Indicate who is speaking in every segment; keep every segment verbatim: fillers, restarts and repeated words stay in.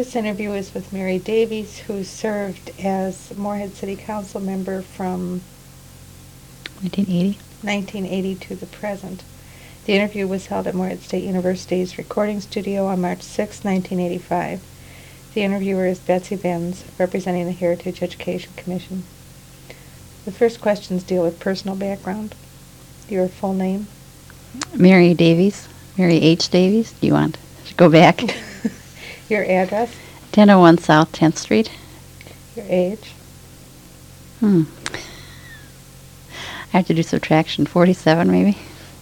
Speaker 1: This interview is with Mary Davies, who served as Moorhead City Council member from
Speaker 2: nineteen eighty.
Speaker 1: nineteen eighty to the present. The interview was held at Moorhead State University's recording studio on March sixth, nineteen eighty-five. The interviewer is Betsy Benz, representing the Heritage Education Commission. The first questions deal with personal background. Your full name?
Speaker 2: Mary Davies, Mary H. Davies. Do you want to go back?
Speaker 1: Your address?
Speaker 2: ten oh one South tenth Street.
Speaker 1: Your age?
Speaker 2: Hmm. I have to do subtraction. forty-seven, maybe?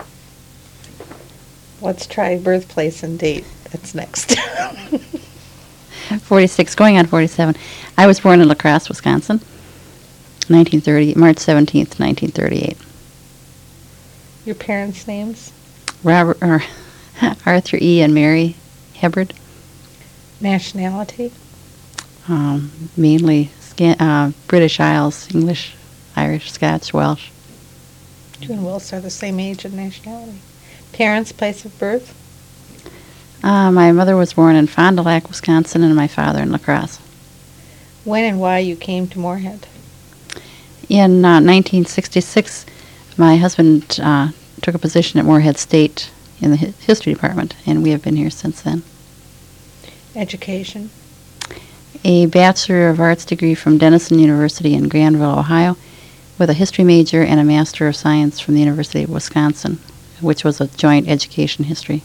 Speaker 1: Let's try birthplace and date. That's next.
Speaker 2: forty-six, going on forty-seven. I was born in La Crosse, Wisconsin, nineteen thirty, March seventeenth, nineteen thirty-eight.
Speaker 1: Your parents' names?
Speaker 2: Robert, or Arthur E. and Mary Hebbard.
Speaker 1: Nationality?
Speaker 2: Um, mainly Scan- uh, British Isles, English, Irish, Scots, Welsh.
Speaker 1: You and Wills are the same age and nationality. Parents' place of birth?
Speaker 2: Uh, my mother was born in Fond du Lac, Wisconsin, and my father in La Crosse.
Speaker 1: When and why you came to Moorhead?
Speaker 2: In uh, nineteen sixty-six, my husband uh, took a position at Moorhead State in the hi- history department, and we have been here since then.
Speaker 1: Education?
Speaker 2: A Bachelor of Arts degree from Denison University in Granville, Ohio, with a history major and a Master of Science from the University of Wisconsin, which was a joint education history.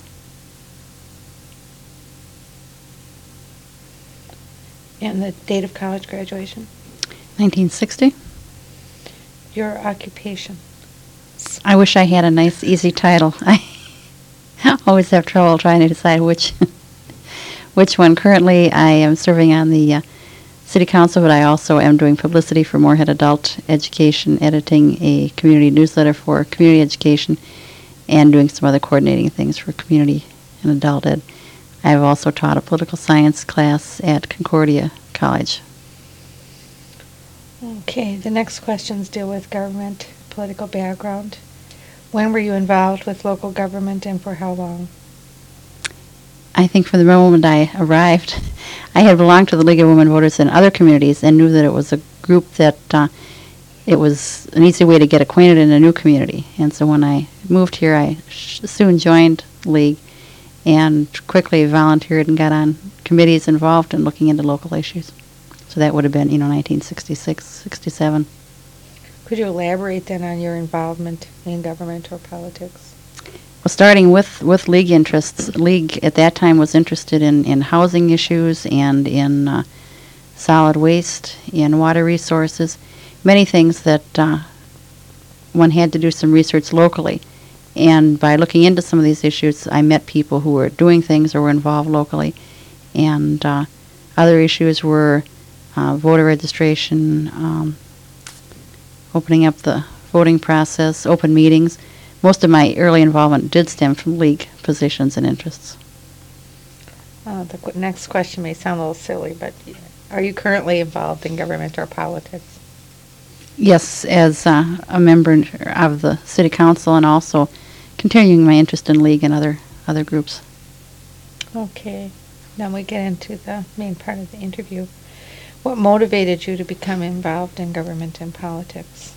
Speaker 1: And the date of college graduation?
Speaker 2: nineteen sixty.
Speaker 1: Your occupation?
Speaker 2: I wish I had a nice, easy title. I always have trouble trying to decide which which one. Currently, I am serving on the uh, City Council, but I also am doing publicity for Moorhead Adult Education, editing a community newsletter for community education, and doing some other coordinating things for community and adult ed. I have also taught a political science class at Concordia College.
Speaker 1: Okay, the next questions deal with government, political background. When were you involved with local government and for how long?
Speaker 2: I think from the moment I arrived, I had belonged to the League of Women Voters in other communities and knew that it was a group that uh, it was an easy way to get acquainted in a new community. And so when I moved here, I sh- soon joined League and quickly volunteered and got on committees involved in looking into local issues. So that would have been, you know, nineteen sixty-six, sixty-seven.
Speaker 1: Could you elaborate then on your involvement in government or politics?
Speaker 2: Well, starting with, with League interests, League at that time was interested in, in housing issues and in uh, solid waste, in water resources, many things that uh, one had to do some research locally. And by looking into some of these issues, I met people who were doing things or were involved locally. And uh, other issues were uh, voter registration, um, opening up the voting process, open meetings. Most of my early involvement did stem from League positions and interests.
Speaker 1: Uh, the qu- next question may sound a little silly, but are you currently involved in government or politics?
Speaker 2: Yes, as uh, a member of the City Council and also continuing my interest in League and other, other groups.
Speaker 1: Okay, now we get into the main part of the interview. What motivated you to become involved in government and politics?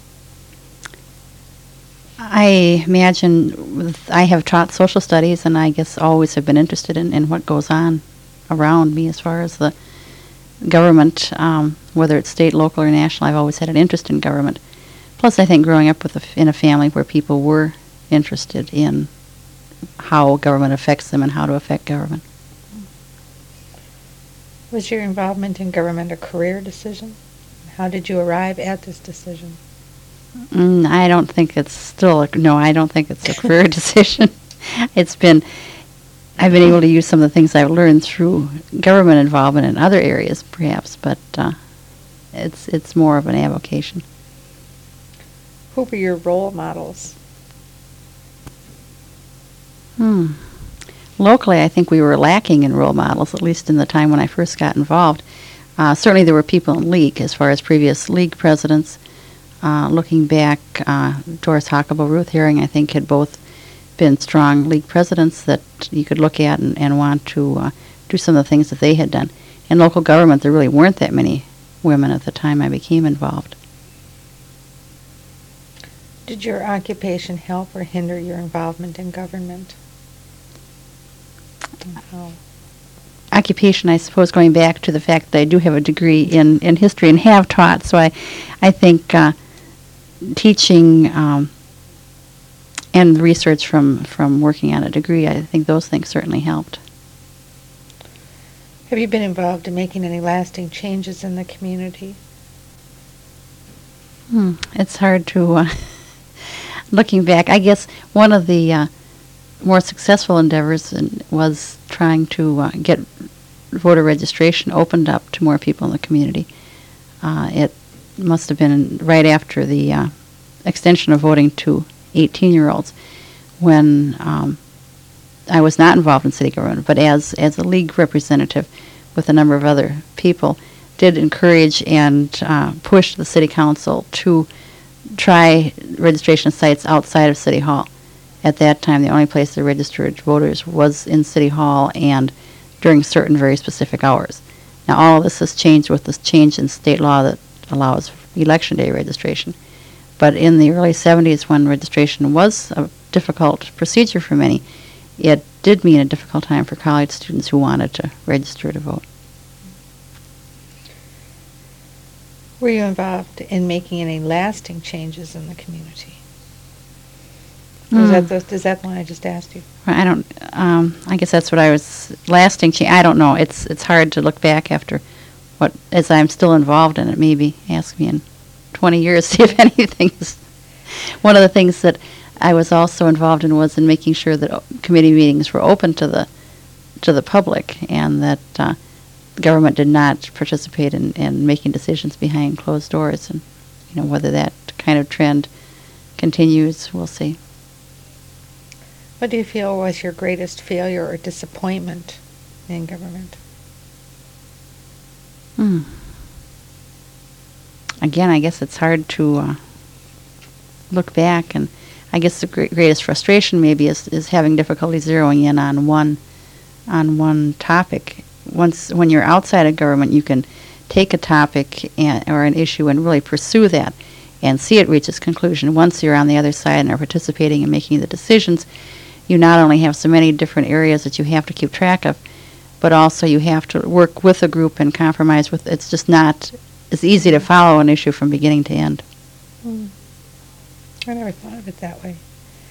Speaker 2: I imagine with, I have taught social studies, and I guess always have been interested in, in what goes on around me as far as the government, um, whether it's state, local, or national. I've always had an interest in government. Plus, I think growing up with a f- in a family where people were interested in how government affects them and how to affect government.
Speaker 1: Was your involvement in government a career decision? How did you arrive at this decision?
Speaker 2: Mm, I don't think it's still, a, no, I don't think it's a career decision. It's been, I've been able to use some of the things I've learned through government involvement in other areas, perhaps, but uh, it's it's more of an avocation.
Speaker 1: Who were your role models?
Speaker 2: Hmm. Locally, I think we were lacking in role models, at least in the time when I first got involved. Uh, certainly there were people in League, as far as previous League presidents. Uh, looking back, uh, Doris Huckable, Ruth Herring, I think, had both been strong League presidents that you could look at and, and want to uh, do some of the things that they had done. in local government, there really weren't that many women at the time I became involved.
Speaker 1: Did your occupation help or hinder your involvement in government? And how?
Speaker 2: Occupation, I suppose, going back to the fact that I do have a degree in, in history and have taught, so I, I think uh, teaching um, and research from, from working on a degree, I think those things certainly helped.
Speaker 1: Have you been involved in making any lasting changes in the community?
Speaker 2: Hmm. It's hard to, uh, looking back, I guess one of the uh, more successful endeavors in, was trying to uh, get voter registration opened up to more people in the community. Uh, it must have been right after the uh, extension of voting to eighteen-year-olds when um, I was not involved in city government, but as, as a league representative with a number of other people, did encourage and uh, push the city council to try registration sites outside of City Hall. At that time, the only place they registered voters was in City Hall and during certain very specific hours. Now, all of this has changed with this change in state law that allows election day registration. But in the early seventies, when registration was a difficult procedure for many, it did mean a difficult time for college students who wanted to register to vote.
Speaker 1: Were you involved in making any lasting changes in the community? Or is,
Speaker 2: Mm.
Speaker 1: that the, is that the one I just asked you?
Speaker 2: I don't. Um, I guess that's what I was lasting. Cha- I don't know. It's it's hard to look back after what, as I'm still involved in it. Maybe ask me in twenty years see if anything is. One of the things that I was also involved in was in making sure that o- committee meetings were open to the to the public, and that uh, government did not participate in, in making decisions behind closed doors. And you know, whether that kind of trend continues, we'll see.
Speaker 1: What do you feel was your greatest failure or disappointment in government?
Speaker 2: Hmm. Again, I guess it's hard to uh, look back, and I guess the gre- greatest frustration maybe is, is having difficulty zeroing in on one on one topic. Once, when you're outside of government, you can take a topic and, or an issue and really pursue that and see it reach its conclusion. Once you're on the other side and are participating in making the decisions, you not only have so many different areas that you have to keep track of, but also you have to work with a group and compromise with. It's just not as easy to follow an issue from beginning to end.
Speaker 1: Hmm. I never thought of it that way.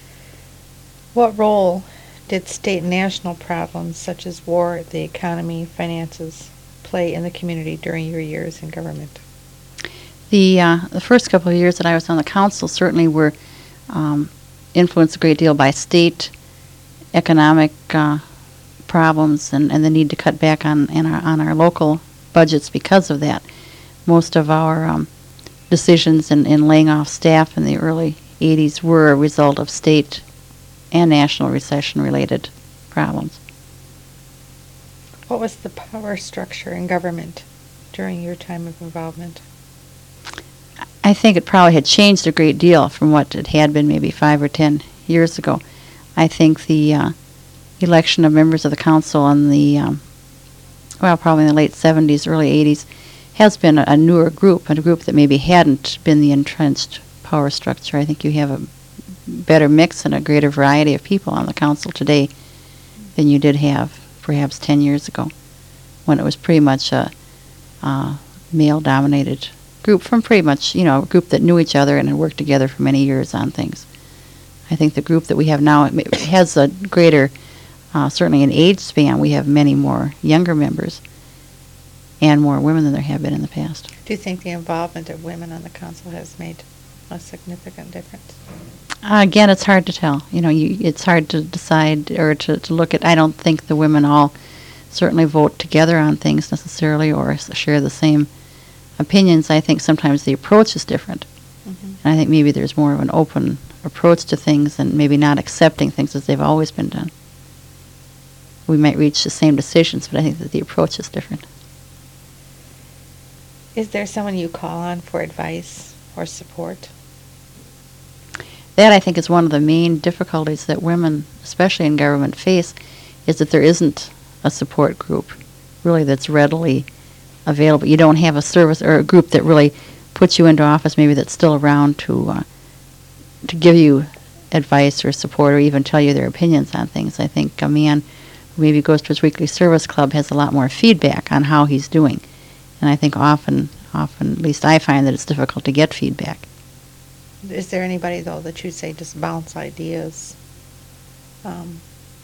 Speaker 1: What role did state and national problems such as war, the economy, finances play in the community during your years in government?
Speaker 2: The uh, the first couple of years that I was on the council certainly were um, influenced a great deal by state economic uh, problems and, and the need to cut back on in our, on our local budgets because of that. Most of our um, decisions in, in laying off staff in the early eighties were a result of state and national recession-related problems.
Speaker 1: What was the power structure in government during your time of involvement?
Speaker 2: I think it probably had changed a great deal from what it had been maybe five or ten years ago. I think the uh, election of members of the council in the, um, well, probably in the late seventies, early eighties, has been a, a newer group, a group that maybe hadn't been the entrenched power structure. I think you have a better mix and a greater variety of people on the council today than you did have perhaps ten years ago, when it was pretty much a uh, male-dominated group from pretty much, you know, a group that knew each other and had worked together for many years on things. I think the group that we have now it has a greater, uh, certainly in age span, we have many more younger members and more women than there have been in the past.
Speaker 1: Do you think the involvement of women on the council has made a significant difference?
Speaker 2: Uh, again, it's hard to tell. You know, you, it's hard to decide or to, to look at. I don't think the women all certainly vote together on things necessarily or s- share the same opinions. I think sometimes the approach is different.
Speaker 1: Mm-hmm.
Speaker 2: And I think maybe there's more of an open approach to things and maybe not accepting things as they've always been done. We might reach the same decisions, but I think that the approach is different.
Speaker 1: Is there someone you call on for advice or support?
Speaker 2: That, I think, is one of the main difficulties that women, especially in government, face, is that there isn't a support group really that's readily available. You don't have a service or a group that really puts you into office, maybe that's still around to uh, to give you advice or support or even tell you their opinions on things. I think a man who maybe goes to his weekly service club has a lot more feedback on how he's doing. And I think often, often, at least I find that it's difficult to get feedback.
Speaker 1: Is there anybody, though, that you say just bounce ideas? Um,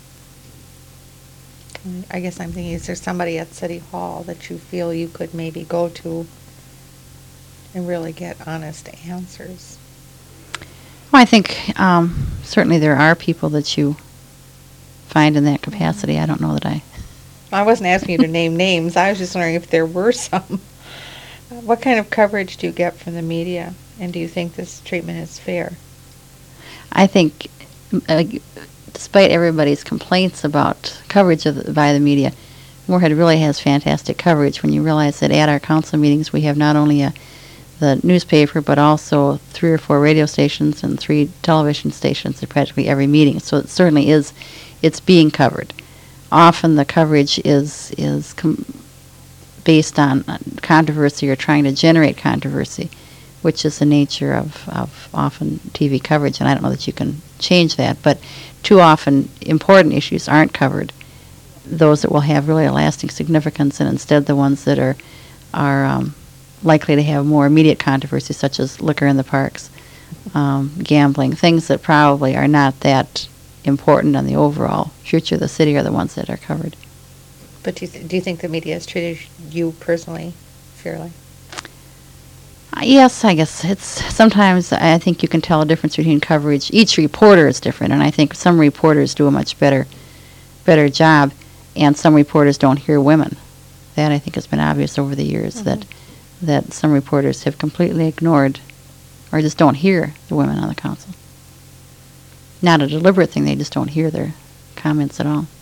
Speaker 1: I guess I'm thinking, is there somebody at City Hall that you feel you could maybe go to and really get honest answers?
Speaker 2: Well, I think um, certainly there are people that you find in that capacity. I don't know that I...
Speaker 1: I wasn't asking you to name names. I was just wondering if there were some. What kind of coverage do you get from the media? And do you think this treatment is fair?
Speaker 2: I think, uh, despite everybody's complaints about coverage of the, by the media, Moorhead really has fantastic coverage when you realize that at our council meetings we have not only a, the newspaper but also three or four radio stations and three television stations at practically every meeting. So it certainly is, it's being covered. Often the coverage is, is com- based on controversy or trying to generate controversy, which is the nature of, of often T V coverage, and I don't know that you can change that, but too often important issues aren't covered, those that will have really a lasting significance, and instead the ones that are, are um, likely to have more immediate controversy, such as liquor in the parks, um, gambling, things that probably are not that important on the overall future of the city are the ones that are covered.
Speaker 1: But do you, th- do you think the media has treated you personally fairly?
Speaker 2: Uh, yes, I guess it's sometimes I think you can tell a difference between coverage. Each reporter is different, and I think some reporters do a much better, better job, and some reporters don't hear women. That I think has been obvious over the years mm-hmm. that that some reporters have completely ignored, or just don't hear the women on the council. Not a deliberate thing; they just don't hear their comments at all.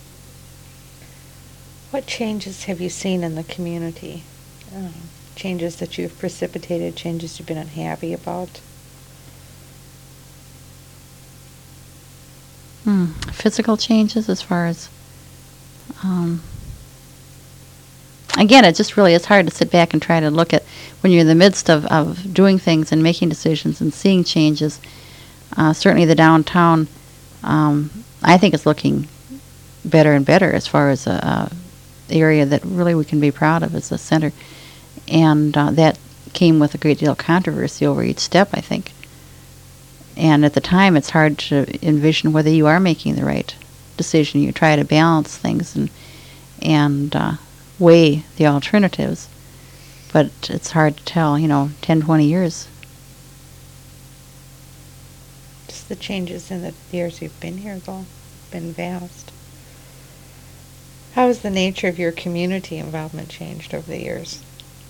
Speaker 1: What changes have you seen in the community? Um, changes that you've precipitated, changes you've been unhappy about?
Speaker 2: Hmm. Physical changes as far as... Um, again, it just really is hard to sit back and try to look at when you're in the midst of, of doing things and making decisions and seeing changes. Uh, certainly the downtown, um, I think, is looking better and better as far as a... a area that really we can be proud of as a center, and uh, that came with a great deal of controversy over each step, I think. And at the time, it's hard to envision whether you are making the right decision. You try to balance things and and uh, weigh the alternatives, but it's hard to tell. You know, ten, twenty years.
Speaker 1: Just the changes in the years you've been here, though, been vast. How has the nature of your community involvement changed over the years?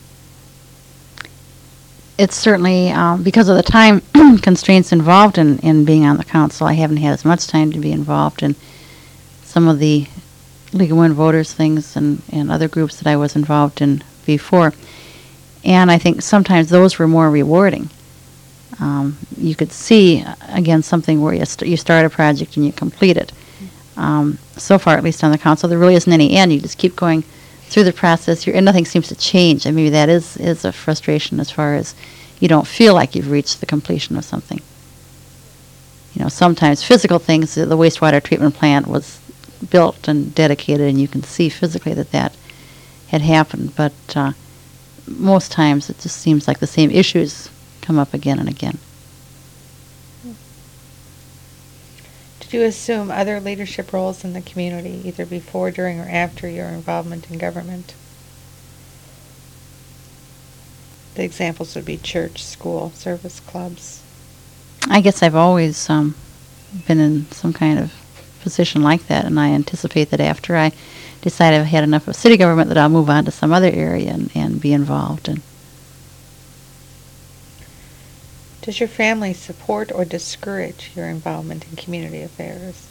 Speaker 2: It's certainly, um, because of the time constraints involved in, in being on the council, I haven't had as much time to be involved in some of the League of Women Voters things and, and other groups that I was involved in before. And I think sometimes those were more rewarding. Um, you could see, again, something where you, st- you start a project and you complete it. Um, so far, at least on the council, there really isn't any end. You just keep going through the process, You're, and nothing seems to change. And maybe that is, is a frustration as far as you don't feel like you've reached the completion of something. You know, sometimes physical things, the wastewater treatment plant was built and dedicated, and you can see physically that that had happened. But uh, most times, it just seems like the same issues come up again and again.
Speaker 1: Did you assume other leadership roles in the community, either before, during, or after your involvement in government? The examples would be church, school, service clubs.
Speaker 2: I guess I've always um, been in some kind of position like that, and I anticipate that after I decide I've had enough of city government that I'll move on to some other area and, and be involved. And
Speaker 1: does your family support or discourage your involvement in community affairs?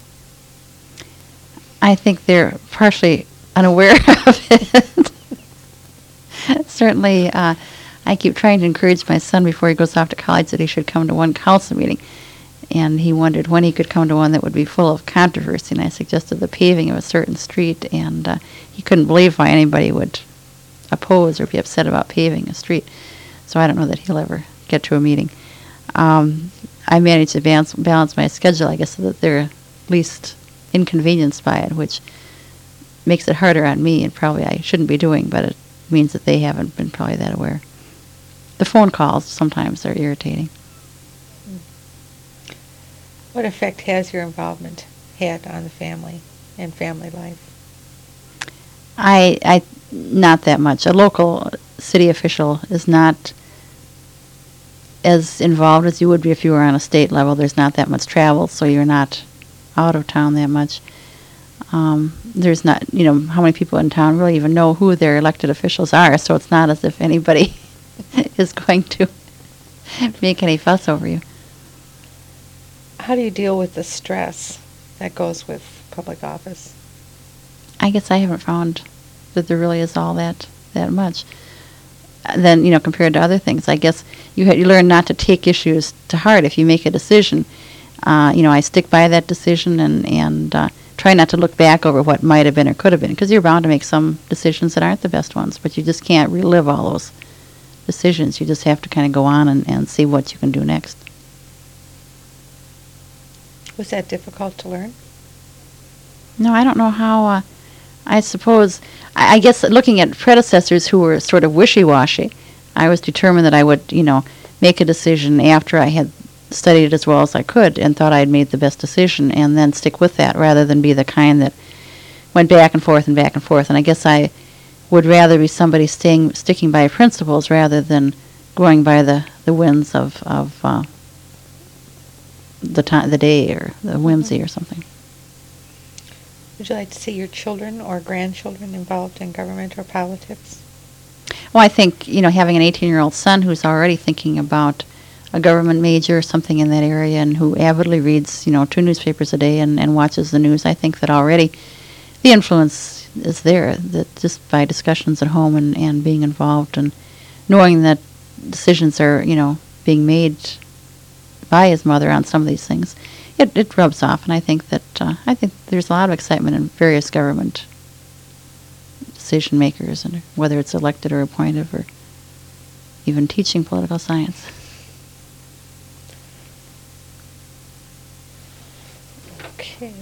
Speaker 2: I think they're partially unaware of it. Certainly, uh, I keep trying to encourage my son before he goes off to college that he should come to one council meeting. and he wondered when he could come to one that would be full of controversy, and I suggested the paving of a certain street, and uh, he couldn't believe why anybody would oppose or be upset about paving a street. So I don't know that he'll ever get to a meeting. Um, I manage to balance, balance my schedule, I guess, so that they're least inconvenienced by it, which makes it harder on me, and probably I shouldn't be doing, but it means that they haven't been probably that aware. The phone calls sometimes are irritating.
Speaker 1: What effect has your involvement had on the family and family life?
Speaker 2: I, I, not that much. A local city official is not as involved as you would be if you were on a state level. There's not that much travel, so you're not out of town that much. Um, there's not, you know, how many people in town really even know who their elected officials are, so it's not as if anybody is going to make any fuss over you.
Speaker 1: How do you deal with the stress that goes with public office?
Speaker 2: I guess I haven't found that there really is all that that much. Uh, Then, you know, compared to other things, I guess you ha- you learn not to take issues to heart. If you make a decision, uh, you know, I stick by that decision and and uh, try not to look back over what might have been or could have been, because you're bound to make some decisions that aren't the best ones. But you just can't relive all those decisions. You just have to kind of go on and, and see what you can do next.
Speaker 1: Was that difficult to learn?
Speaker 2: No, I don't know how. Uh, I suppose, I, I guess looking at predecessors who were sort of wishy-washy, I was determined that I would, you know, make a decision after I had studied it as well as I could and thought I had made the best decision, and then stick with that rather than be the kind that went back and forth and back and forth. And I guess I would rather be somebody staying, sticking by principles rather than going by the, the winds of, of uh, the time, the day, or the whimsy or something.
Speaker 1: Would you like to see your children or grandchildren involved in government or politics?
Speaker 2: Well, I think, you know, having an eighteen-year-old son who's already thinking about a government major or something in that area, and who avidly reads, you know, two newspapers a day and, and watches the news, I think that already the influence is there, that just by discussions at home and, and being involved and knowing that decisions are, you know, being made by his mother on some of these things, it, it rubs off. And I think that, uh, I think there's a lot of excitement in various government decision makers, and whether it's elected or appointed or even teaching political science.
Speaker 1: Okay.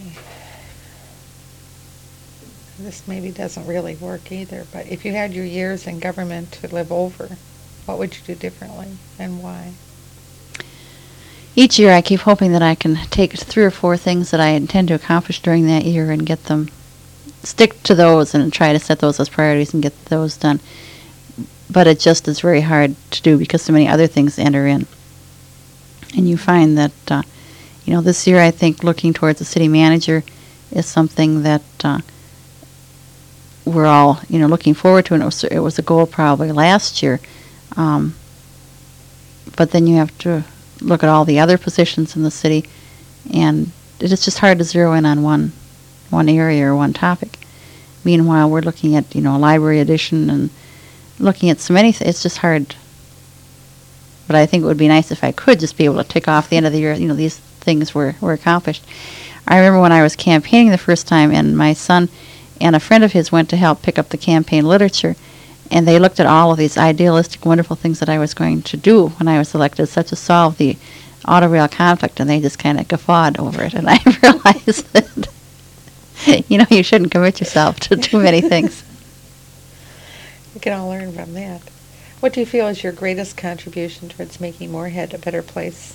Speaker 1: This maybe doesn't really work either, but if you had your years in government to live over, what would you do differently and why?
Speaker 2: Each year I keep hoping that I can take three or four things that I intend to accomplish during that year and get them, stick to those and try to set those as priorities and get those done. But it just is very hard to do because so many other things enter in. And you find that, uh, you know, this year I think looking towards the city manager is something that uh, we're all, you know, looking forward to, and it was, it was a goal probably last year. Um, but then you have to look at all the other positions in the city, and it is just hard to zero in on one one area or one topic. Meanwhile, we're looking at, you know, a library edition and looking at so many things. It's just hard. But I think it would be nice if I could just be able to tick off the end of the year, you know, these things were, were accomplished. I remember when I was campaigning the first time, and my son and a friend of his went to help pick up the campaign literature, and they looked at all of these idealistic, wonderful things that I was going to do when I was elected, such as solve the auto rail conflict, and they just kind of guffawed over it. And I realized that, you know, you shouldn't commit yourself to too many things.
Speaker 1: We can all learn from that. What do you feel is your greatest contribution towards making Moorhead a better place?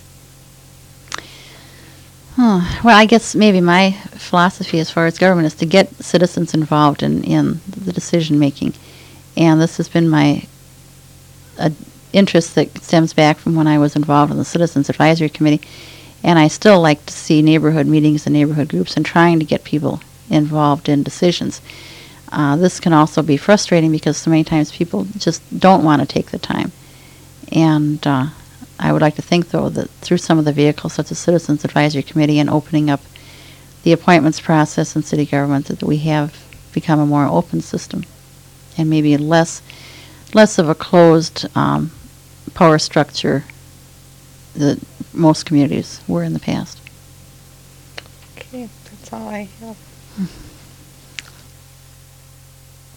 Speaker 2: Huh. Well, I guess maybe my philosophy as far as government is to get citizens involved in, in the decision making. And this has been my uh, interest that stems back from when I was involved in the Citizens Advisory Committee. And I still like to see neighborhood meetings and neighborhood groups and trying to get people involved in decisions. Uh, this can also be frustrating because so many times people just don't want to take the time. And uh, I would like to think, though, that through some of the vehicles such as Citizens Advisory Committee and opening up the appointments process in city government, that we have become a more open system and maybe less less of a closed um, power structure that most communities were in the past.
Speaker 1: Okay, that's all I have.